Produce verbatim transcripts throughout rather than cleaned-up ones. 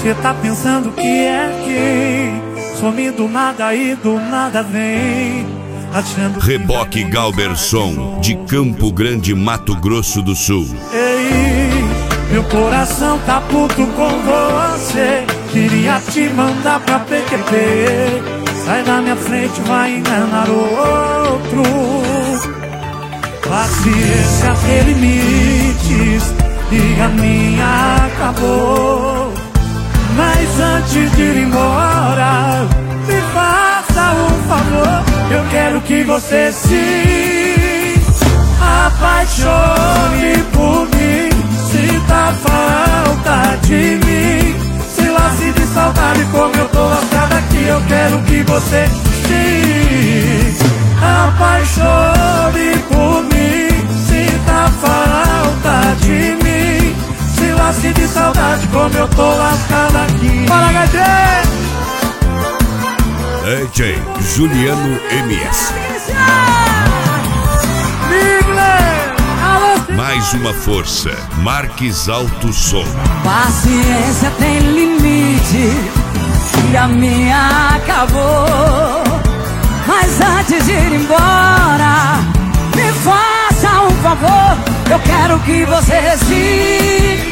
Cê tá pensando que é quem? Some do nada e do nada vem. Achando Reboque Galberson, de Campo Grande, Mato Grosso do Sul. Ei, meu coração tá puto com você. Queria te mandar pra P Q P. Sai da minha frente, vai enganar o outro. Paciência tem limites e a minha acabou. Mas antes de ir embora, me faça um favor. Eu quero que você se apaixone por mim. Sinta falta de mim. Se lasque de saudade como eu tô lascado aqui. Eu quero que você se apaixone por mim. Sinta falta de mim. Se lasque de saudade como eu tô lascado aqui. Bora, H J! D J Juliano M S. Mais uma força, Marques Alto Som. Paciência tem limite e a minha acabou. Mas antes de ir embora, me faça um favor. Eu quero que você se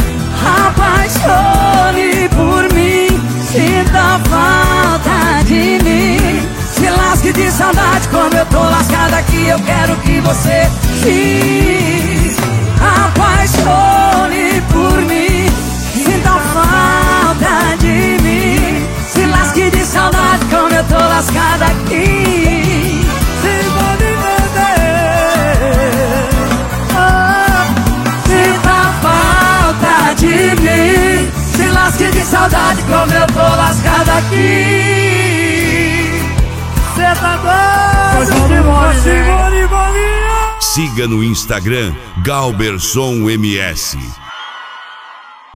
apaixone por mim. Sinta falta de mim. Se lasque de saudade como eu tô lascado aqui. Eu quero que você se apaixone por mim. Sinta falta de mim. Se lasque de saudade como eu tô lascado aqui. Se pode entender. Oh, sinta falta de mim. Se lasque de saudade como eu tô lascado aqui. Cê tá doido? Siga no Instagram Galberson M S.